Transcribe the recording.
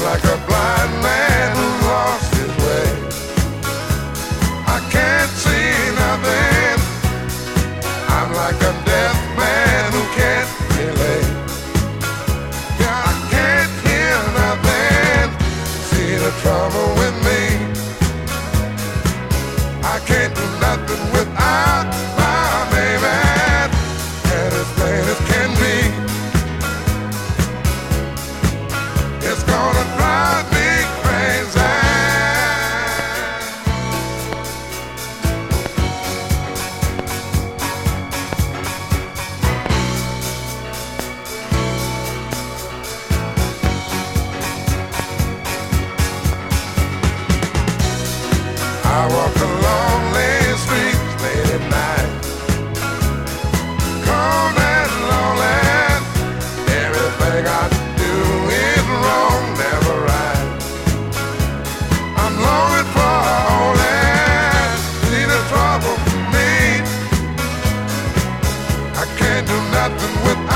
like a blind man who's lost his way. I can't see nothing. I'm like a deaf man who can't relate. Yeah, I can't hear nothing. See the trouble with me. I can't do nothing without my baby. And as plain as can be, it's gonna drive me crazy. I walk a lonely street late at night, cold and lonely. Everything I do is wrong, never right. I'm longing for only see the trouble me. I can't do nothing without